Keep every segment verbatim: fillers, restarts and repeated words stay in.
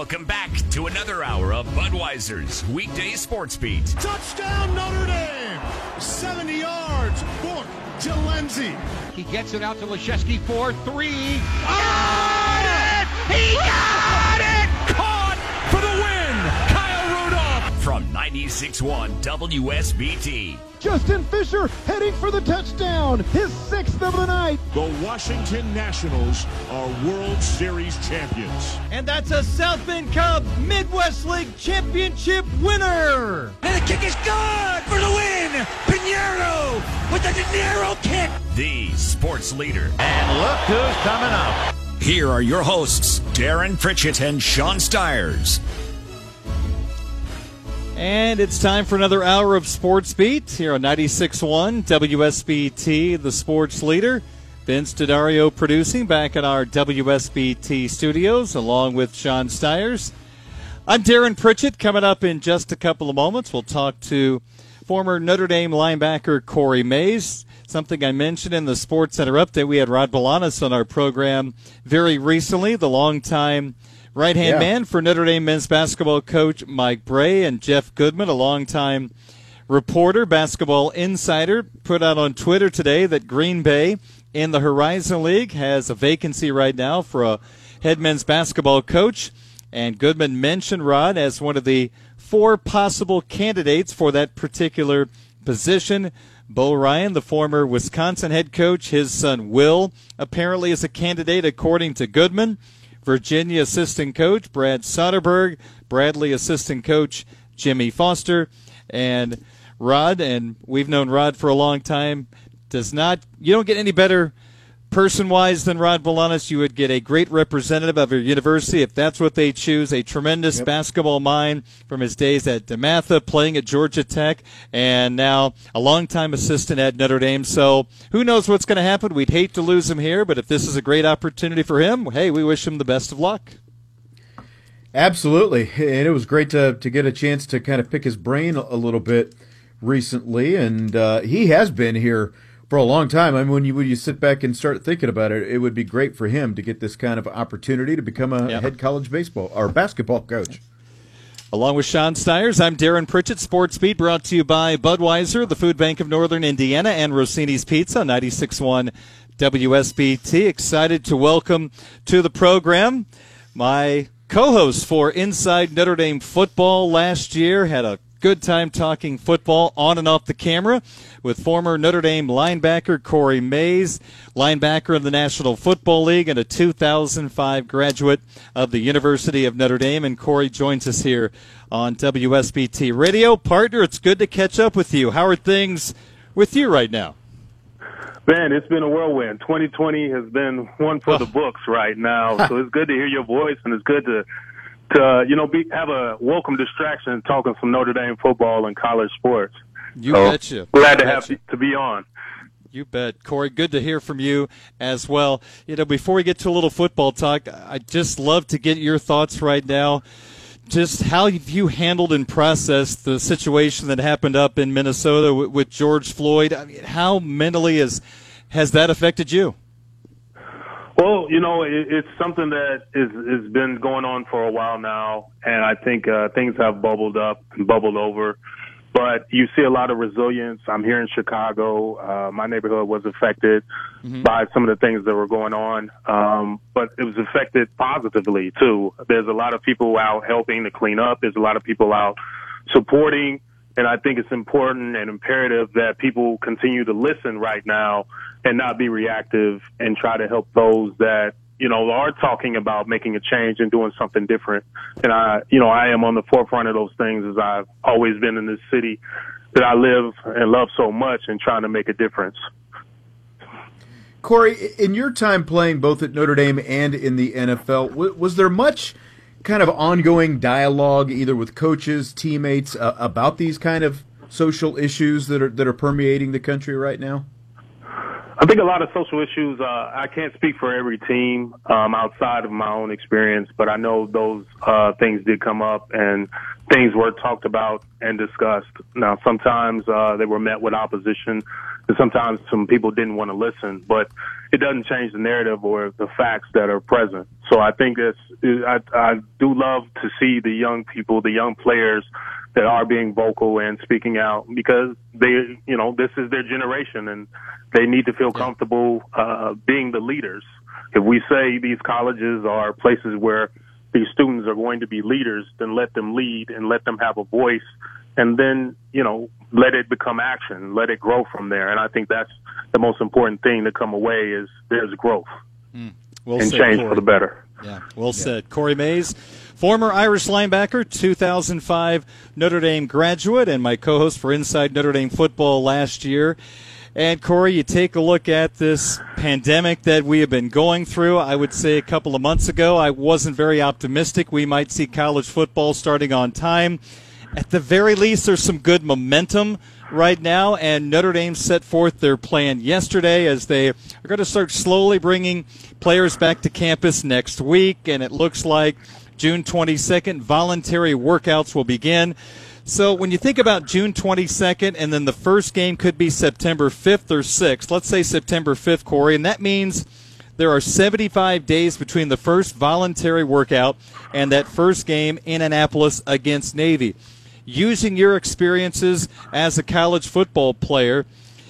Welcome back to another hour of Budweiser's Weekday Sports Beat. Touchdown Notre Dame! seventy yards, Book to Lenzy. He gets it out to Leszewski for three. Got it! He got it! Caught for the win! Kyle Rudolph from ninety-six point one W S B T. Justin Fisher heading for the touchdown, his sixth of the night. The Washington Nationals are World Series champions. And that's a South Bend Cubs Midwest League Championship winner. And the kick is good for the win. Pinheiro with the Pinheiro kick. The sports leader. And look who's coming up. Here are your hosts, Darren Pritchett and Sean Stiers. And it's time for another hour of Sports Beat here on ninety-six point one W S B T, the sports leader. Vince D'Addario producing back in our W S B T studios along with Sean Stiers. I'm Darren Pritchett. Coming up in just a couple of moments, we'll talk to former Notre Dame linebacker Corey Mays. Something I mentioned in the Sports Center update. We had Rod Balanis on our program very recently, the longtime right-hand Yeah. man for Notre Dame men's basketball coach Mike Bray, and Jeff Goodman, a longtime reporter, basketball insider, put out on Twitter today that Green Bay in the Horizon League has a vacancy right now for a head men's basketball coach. And Goodman mentioned Rod as one of the four possible candidates for that particular position. Bo Ryan, the former Wisconsin head coach, his son Will apparently is a candidate according to Goodman. Virginia assistant coach Brad Soderberg, Bradley assistant coach Jimmy Foster, and Rod, and we've known Rod for a long time, does not, you don't get any better person-wise than Rod Balanis. You would get a great representative of your university if that's what they choose, a tremendous yep. basketball mind from his days at DeMatha, playing at Georgia Tech, and now a longtime assistant at Notre Dame. So who knows what's going to happen? We'd hate to lose him here, but if this is a great opportunity for him, hey, we wish him the best of luck. Absolutely, and it was great to to get a chance to kind of pick his brain a little bit recently, and uh, he has been here for a long time. I mean, when you when you sit back and start thinking about it, it would be great for him to get this kind of opportunity to become a yep. head college baseball or basketball coach. Along with Sean Stiers, I'm Darren Pritchett. Sports Beat brought to you by Budweiser, the Food Bank of Northern Indiana, and Rossini's Pizza, ninety-six point one W S B T. Excited to welcome to the program my co-host for Inside Notre Dame Football last year. Had a good time talking football on and off the camera with former Notre Dame linebacker Corey Mays, linebacker in the National Football League and a two thousand five graduate of the University of Notre Dame. And Corey joins us here on W S B T Radio. Partner, it's good to catch up with you. How are things with you right now? Man, it's been a whirlwind. twenty twenty has been one for oh. the books right now. So it's good to hear your voice, and it's good to to, you know, be, have a welcome distraction talking some Notre Dame football and college sports. You so betcha. Glad you to betcha. have to be on. You bet. Corey, good to hear from you as well. You know, before we get to a little football talk, I'd just love to get your thoughts right now. Just how you handled and processed the situation that happened up in Minnesota with, with George Floyd. I mean, how mentally has, has that affected you? Well, you know, it, it's something that is has been going on for a while now, and I think uh, things have bubbled up and bubbled over. But you see a lot of resilience. I'm here in Chicago. Uh, my neighborhood was affected mm-hmm. by some of the things that were going on, um, but it was affected positively, too. There's a lot of people out helping to clean up. There's a lot of people out supporting, and I think it's important and imperative that people continue to listen right now and not be reactive and try to help those that, you know, are talking about making a change and doing something different. And I, you know, I am on the forefront of those things as I've always been in this city that I live and love so much and trying to make a difference. Corey, in your time playing both at Notre Dame and in the N F L, was there much kind of ongoing dialogue either with coaches, teammates uh, about these kind of social issues that are that are permeating the country right now? I think a lot of social issues, uh, I can't speak for every team um, outside of my own experience, but I know those uh, things did come up and things were talked about and discussed. Now, sometimes uh, they were met with opposition and sometimes some people didn't want to listen, but it doesn't change the narrative or the facts that are present. So I think it's, I, I do love to see the young people, the young players that are being vocal and speaking out, because they, you know, this is their generation and they need to feel comfortable uh, being the leaders. If we say these colleges are places where these students are going to be leaders, then let them lead and let them have a voice, and then, you know, let it become action, let it grow from there. And I think that's the most important thing to come away is there's growth mm. well and said, change Corey. for the better. Yeah, well said. Corey Mays, former Irish linebacker, two thousand five Notre Dame graduate, and my co-host for Inside Notre Dame Football last year. And, Corey, you take a look at this pandemic that we have been going through. I would say a couple of months ago, I wasn't very optimistic we might see college football starting on time. At the very least, there's some good momentum right now, and Notre Dame set forth their plan yesterday as they are going to start slowly bringing players back to campus next week, and it looks like June twenty-second, voluntary workouts will begin. So when you think about June twenty-second, and then the first game could be September fifth or sixth, let's say September fifth, Corey, and that means there are seventy-five days between the first voluntary workout and that first game in Annapolis against Navy. Using your experiences as a college football player,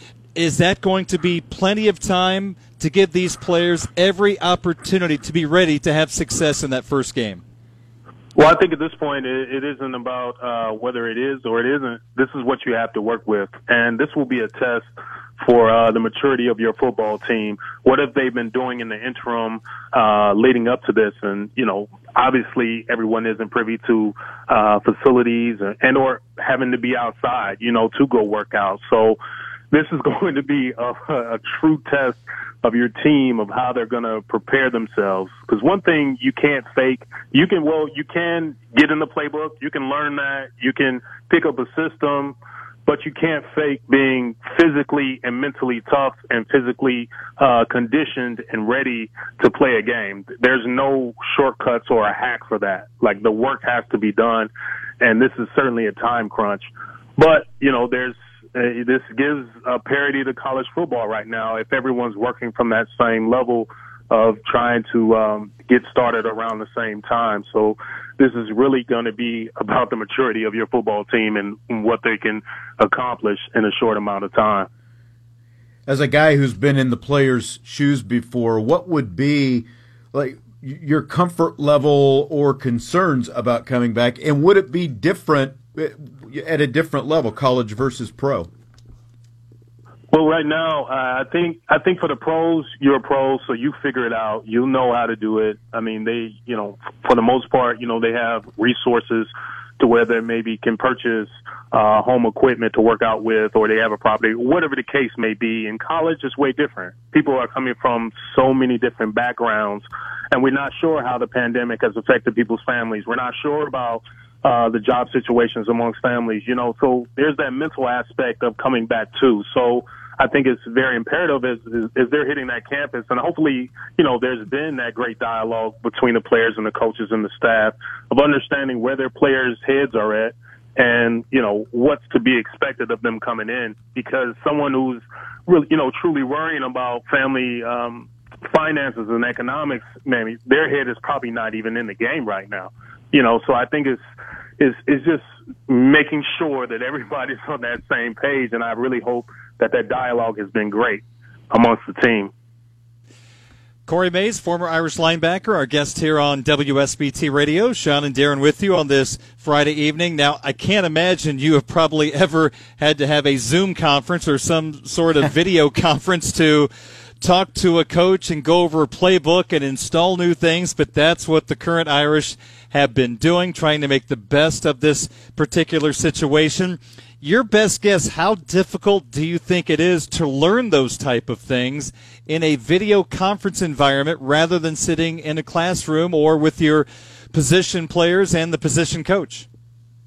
is that going to be plenty of time to give these players every opportunity to be ready to have success in that first game? Well, I think at this point it, it isn't about uh, whether it is or it isn't. This is what you have to work with, and this will be a test for uh, the maturity of your football team. What have they been doing in the interim uh, leading up to this? And, you know, obviously everyone isn't privy to uh, facilities and, and or having to be outside, you know, to go work out. So this is going to be a, a true test of your team, of how they're going to prepare themselves. Because one thing you can't fake, you can, well, you can get in the playbook, you can learn that, you can pick up a system, but you can't fake being physically and mentally tough and physically uh, conditioned and ready to play a game. There's no shortcuts or a hack for that. Like, the work has to be done, and this is certainly a time crunch. But, you know, there's uh, this gives a parity to college football right now if everyone's working from that same level of trying to um, get started around the same time. So this is really going to be about the maturity of your football team and what they can accomplish in a short amount of time. As a guy who's been in the players' shoes before, what would be like your comfort level or concerns about coming back, and would it be different at a different level, college versus pro? Well, right now, uh, I think I think for the pros, you're a pro, so you figure it out. You know how to do it. I mean, they, you know, for the most part, you know, they have resources to where they maybe can purchase uh, home equipment to work out with, or they have a property, whatever the case may be. In college, it's way different. People are coming from so many different backgrounds, and we're not sure how the pandemic has affected people's families. We're not sure about uh, the job situations amongst families, you know, so there's that mental aspect of coming back too. So I think it's very imperative as, as, as they're hitting that campus, and hopefully, you know, there's been that great dialogue between the players and the coaches and the staff of understanding where their players' heads are at and, you know, what's to be expected of them coming in, because someone who's really, you know, truly worrying about family um, finances and economics, man, their head is probably not even in the game right now. You know, so I think it's, it's, it's just making sure that everybody's on that same page, and I really hope that that dialogue has been great amongst the team. Corey Mays, former Irish linebacker, our guest here on W S B T Radio. Sean and Darren with you on this Friday evening. Now, I can't imagine you have probably ever had to have a Zoom conference or some sort of video conference to talk to a coach and go over a playbook and install new things, but that's what the current Irish have been doing, trying to make the best of this particular situation. Your best guess, how difficult do you think it is to learn those type of things in a video conference environment rather than sitting in a classroom or with your position players and the position coach?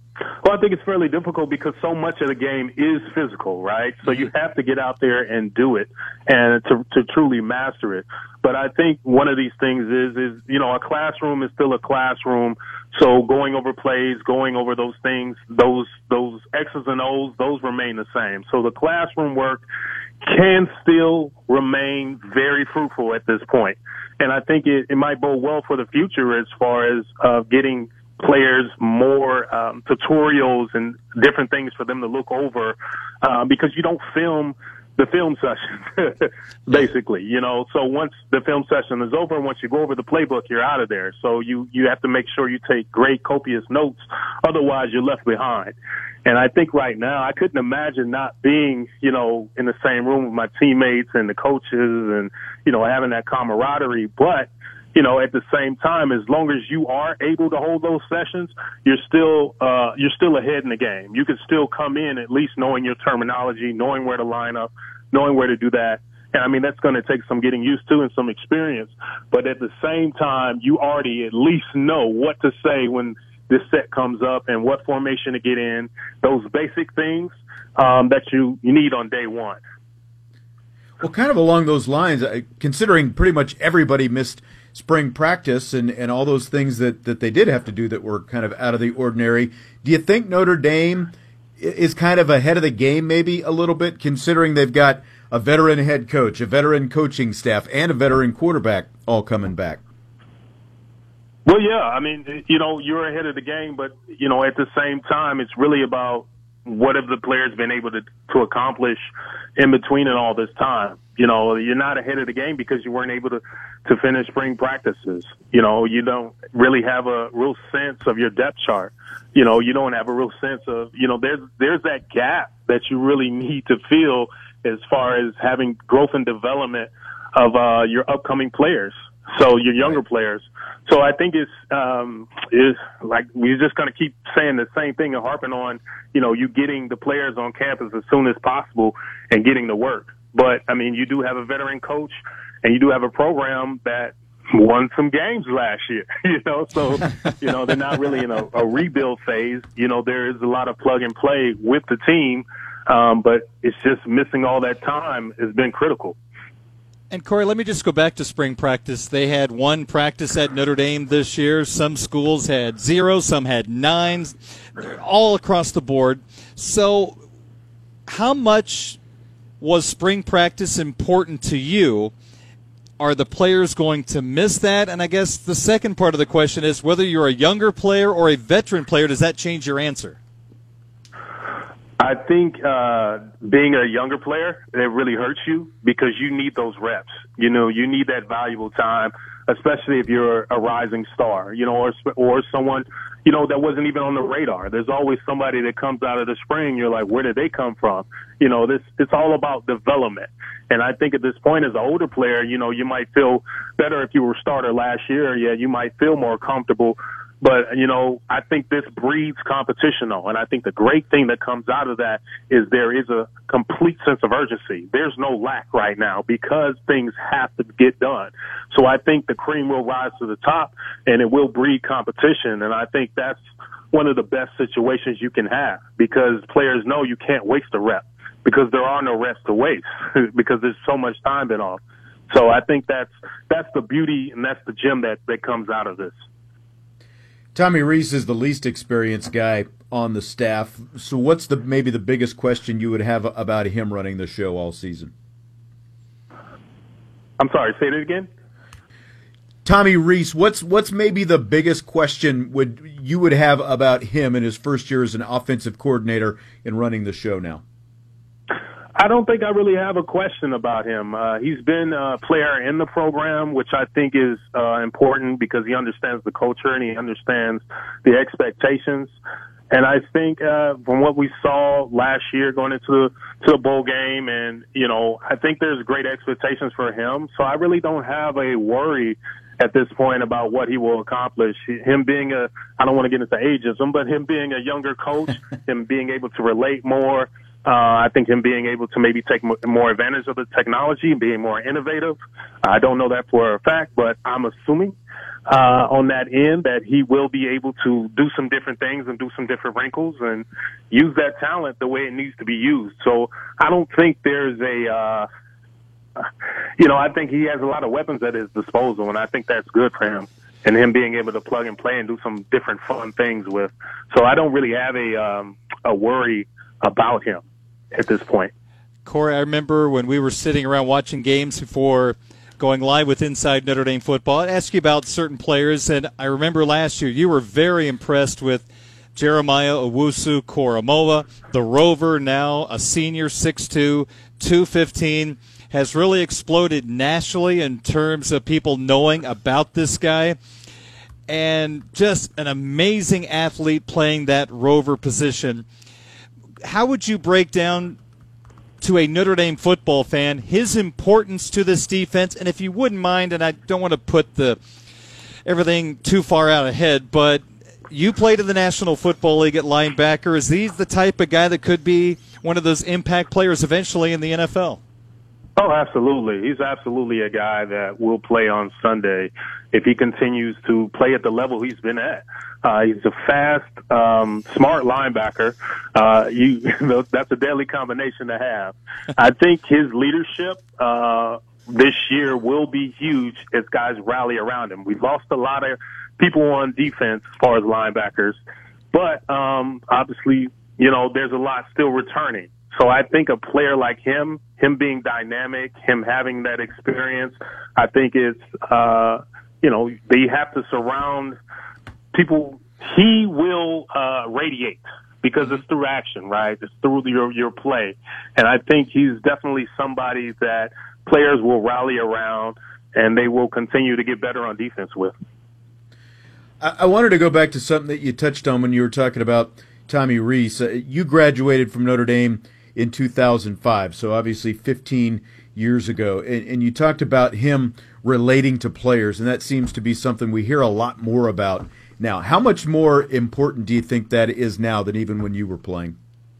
Well, I think it's fairly difficult because so much of the game is physical, right? So you have to get out there and do it and to, to truly master it. But I think one of these things is, is, you know, a classroom is still a classroom. So going over plays, going over those things, those, those X's and O's, those remain the same. So the classroom work can still remain very fruitful at this point. And I think it, it might bode well for the future as far as, uh, getting players more um, tutorials and different things for them to look over, uh, because you don't film the film session, basically, you know. So once the film session is over, once you go over the playbook, you're out of there. So you, you have to make sure you take great, copious notes. Otherwise, you're left behind. And I think right now, I couldn't imagine not being, you know, in the same room with my teammates and the coaches and, you know, having that camaraderie. But you know, at the same time, as long as you are able to hold those sessions, you're still uh, you're still ahead in the game. You can still come in at least knowing your terminology, knowing where to line up, knowing where to do that. And I mean, that's going to take some getting used to and some experience. But at the same time, you already at least know what to say when this set comes up and what formation to get in, those basic things um, that you, you need on day one. Well, kind of along those lines, considering pretty much everybody missed spring practice and, and all those things that, that they did have to do that were kind of out of the ordinary, do you think Notre Dame is kind of ahead of the game maybe a little bit, considering they've got a veteran head coach, a veteran coaching staff, and a veteran quarterback all coming back? Well, yeah, I mean, you know, you're ahead of the game, but, you know, at the same time, it's really about what have the players been able to, to accomplish in between and all this time. You know, you're not ahead of the game because you weren't able to, to finish spring practices. You know, you don't really have a real sense of your depth chart. You know, you don't have a real sense of, you know, there's, there's that gap that you really need to fill as far as having growth and development of, uh, your upcoming players. So your younger players. So I think it's, um, is like, we're just going to keep saying the same thing and harping on, you know, you getting the players on campus as soon as possible and getting to work. But I mean, you do have a veteran coach and you do have a program that won some games last year, you know, so, you know, they're not really in a, a rebuild phase. You know, there is a lot of plug and play with the team. Um, but it's just missing all that time has been critical. And, Corey, let me just go back to spring practice. They had one practice at Notre Dame this year. Some schools had zero. Some had nine. All across the board. So how much was spring practice important to you? Are the players going to miss that? And I guess the second part of the question is whether you're a younger player or a veteran player, does that change your answer? I think uh being a younger player, it really hurts you because you need those reps. You know, you need that valuable time, especially if you're a rising star, you know, or or someone, you know, that wasn't even on the radar. There's always somebody that comes out of the spring. You're like, where did they come from? You know, this it's all about development. And I think at this point, as an older player, you know, you might feel better if you were a starter last year. Yeah, you might feel more comfortable. But, you know, I think this breeds competition, though. And I think the great thing that comes out of that is there is a complete sense of urgency. There's no lack right now because things have to get done. So I think the cream will rise to the top and it will breed competition. And I think that's one of the best situations you can have because players know you can't waste a rep because there are no reps to waste because there's so much time been off. So I think that's, that's the beauty and that's the gem that, that comes out of this. Tommy Rees is the least experienced guy on the staff. So what's the maybe the biggest question you would have about him running the show all season? I'm sorry, say that again? Tommy Rees, what's what's maybe the biggest question would you would have about him in his first year as an offensive coordinator in running the show now? I don't think I really have a question about him. Uh, he's been a player in the program, which I think is uh, important because he understands the culture and he understands the expectations. And I think uh, from what we saw last year going into the, to the bowl game, and, you know, I think there's great expectations for him. So I really don't have a worry at this point about what he will accomplish. Him being a, I don't want to get into ageism, but him being a younger coach, him being able to relate more, Uh, I think him being able to maybe take more advantage of the technology and being more innovative. I don't know that for a fact, but I'm assuming. uh, on that end, that he will be able to do some different things and do some different wrinkles and use that talent the way it needs to be used. So I don't think there's a, uh, you know, I think he has a lot of weapons at his disposal, and I think that's good for him, and him being able to plug and play and do some different fun things with. So I don't really have a um, a worry about him at this point. Corey, I remember when we were sitting around watching games before going live with Inside Notre Dame Football, I'd ask you about certain players, and I remember last year you were very impressed with Jeremiah Owusu-Koramoah, the Rover, now a senior, six two, two fifteen, has really exploded nationally in terms of people knowing about this guy, and just an amazing athlete playing that Rover position. How would you break down to a Notre Dame football fan his importance to this defense? And if you wouldn't mind, and I don't want to put the everything too far out ahead, but you played in the National Football League at linebacker. Is he the type of guy that could be one of those impact players eventually in the N F L? Oh, absolutely. He's absolutely a guy that will play on Sunday if he continues to play at the level he's been at. Uh, he's a fast, um, smart linebacker. Uh, you, you know, that's a deadly combination to have. I think his leadership uh, this year will be huge as guys rally around him. We've lost a lot of people on defense as far as linebackers, but um, obviously, you know, there's a lot still returning. So I think a player like him, him being dynamic, him having that experience, I think it's, uh, you know, they have to surround people. He will uh, radiate because it's through action, right? It's through your, your play. And I think he's definitely somebody that players will rally around and they will continue to get better on defense with. I, I wanted to go back to something that you touched on when you were talking about Tommy Rees. Uh, you graduated from Notre Dame in two thousand five, so obviously fifteen years ago, and, and you talked about him relating to players, and that seems to be something we hear a lot more about now. How much more important do you think that is now than even when you were playing?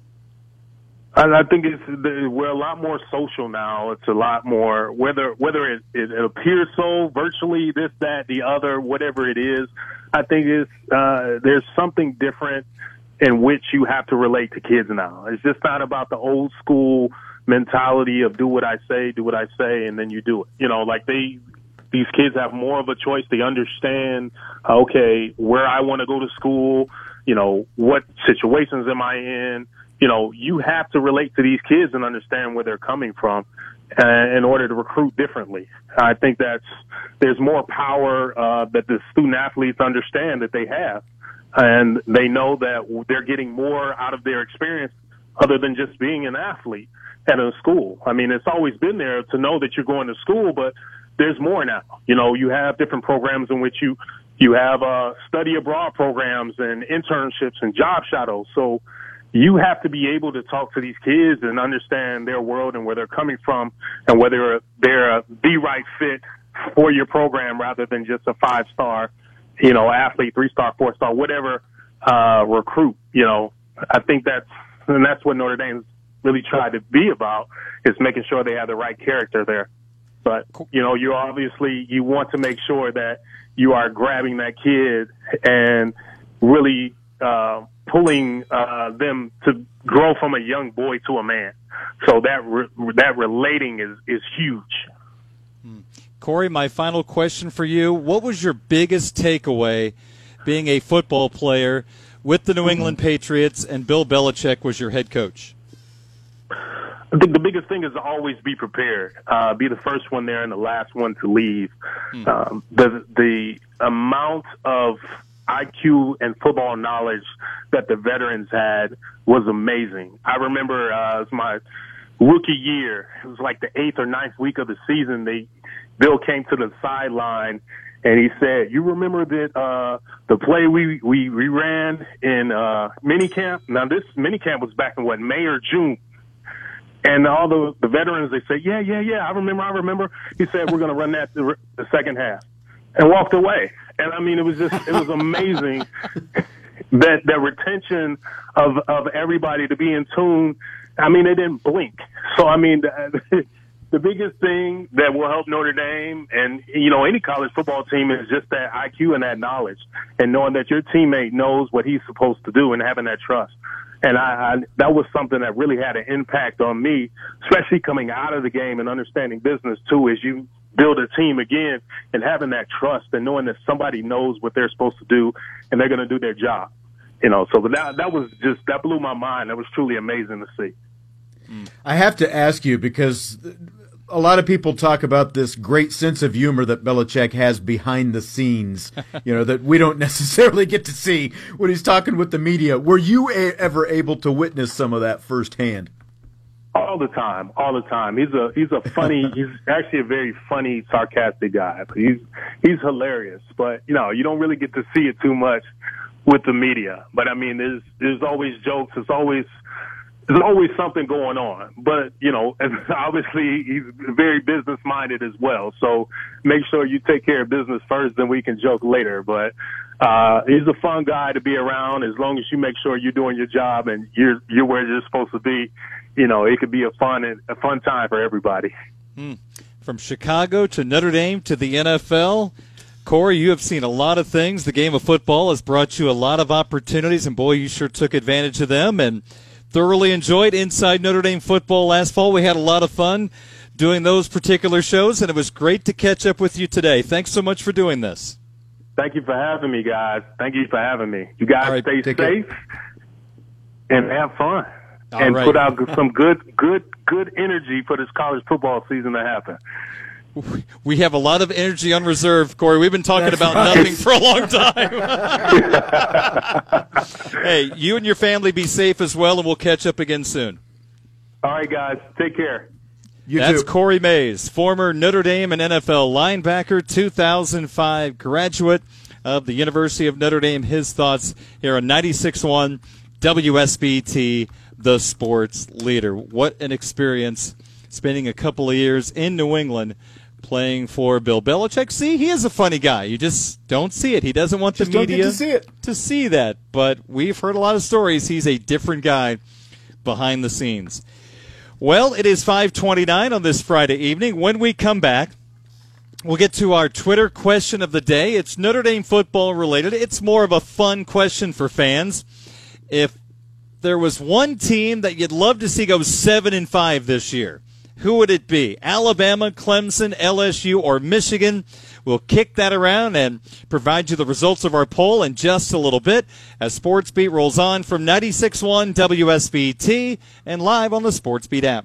I think it's, we're a lot more social now. It's a lot more, whether whether it, it appears so virtually, this, that, the other, whatever it is, I think it's, uh, there's something different in which you have to relate to kids now. It's just not about the old school mentality of do what I say, do what I say, and then you do it. You know, like they, these kids have more of a choice. They understand, okay, where I want to go to school, you know, what situations am I in? You know, you have to relate to these kids and understand where they're coming from uh, in order to recruit differently. I think that's, there's more power uh, that the student athletes understand that they have. And they know that they're getting more out of their experience other than just being an athlete at a school. I mean, it's always been there to know that you're going to school, but there's more now. You know, you have different programs in which you, you have uh, study abroad programs and internships and job shadows. So you have to be able to talk to these kids and understand their world and where they're coming from and whether they're the right fit for your program rather than just a five-star, you know, athlete, three-star, four-star, whatever, uh, recruit. You know, I think that's, and that's what Notre Dame's really tried to be about, is making sure they have the right character there. But, you know, you obviously, you want to make sure that you are grabbing that kid and really, uh, pulling, uh, them to grow from a young boy to a man. So that, re- that relating is, is huge. Hmm. Corey, my final question for you. What was your biggest takeaway being a football player with the New England Patriots and Bill Belichick was your head coach? I think the biggest thing is to always be prepared. Uh, be the first one there and the last one to leave. Hmm. Um, the, the amount of I Q and football knowledge that the veterans had was amazing. I remember uh, it was my rookie year. It was like the eighth or ninth week of the season. They Bill came to the sideline and he said, "You remember that uh, the play we we, we ran in uh, minicamp? Now this minicamp was back in what, May or June." And all the, the veterans, they said, "Yeah, yeah, yeah, I remember, I remember." He said, "We're going to run that the, the second half," and walked away. And I mean, it was just, it was amazing that the retention of, of everybody to be in tune. I mean, they didn't blink. So, I mean, the biggest thing that will help Notre Dame and, you know, any college football team is just that I Q and that knowledge and knowing that your teammate knows what he's supposed to do and having that trust. And I, I that was something that really had an impact on me, especially coming out of the game and understanding business too, as you build a team again and having that trust and knowing that somebody knows what they're supposed to do and they're going to do their job. You know, so that, that was just, that blew my mind. That was truly amazing to see. I have to ask you, because a lot of people talk about this great sense of humor that Belichick has behind the scenes, you know, that we don't necessarily get to see when he's talking with the media. Were you a- ever able to witness some of that firsthand? All the time, all the time. He's a he's a funny. He's actually a very funny, sarcastic guy. He's he's hilarious, but you know you don't really get to see it too much with the media. But I mean, there's there's always jokes. There's always there's always something going on. But you know, and obviously he's very business minded as well. So make sure you take care of business first, then we can joke later. But uh he's a fun guy to be around as long as you make sure you're doing your job and you're you're where you're supposed to be. You know, it could be a fun a fun time for everybody. Hmm. From Chicago to Notre Dame to the N F L, Corey, you have seen a lot of things. The game of football has brought you a lot of opportunities, and boy, you sure took advantage of them and thoroughly enjoyed Inside Notre Dame Football last fall. We had a lot of fun doing those particular shows, and it was great to catch up with you today. Thanks so much for doing this. Thank you for having me, guys. Thank you for having me. You guys right, stay take safe it. and have fun. All and right. put out some good, good, good energy for this college football season to happen. We have a lot of energy on reserve, Corey. We've been talking That's about right. nothing for a long time. Hey, you and your family be safe as well, and we'll catch up again soon. All right, guys. Take care. You That's too. Corey Mays, former Notre Dame and N F L linebacker, two thousand five graduate of the University of Notre Dame. His thoughts here on ninety-six point one W S B T, the sports leader. What an experience spending a couple of years in New England playing for Bill Belichick. See, he is a funny guy. You just don't see it. He doesn't want the Just don't get media to see it. to see that. But we've heard a lot of stories. He's a different guy behind the scenes. Well, it is five twenty-nine on this Friday evening. When we come back, we'll get to our Twitter question of the day. It's Notre Dame football related. It's more of a fun question for fans. If there was one team that you'd love to see go seven and five this year, who would it be? Alabama, Clemson, L S U, or Michigan? We'll kick that around and provide you the results of our poll in just a little bit as Sports Beat rolls on from ninety-six point one W S B T and live on the Sports Beat app.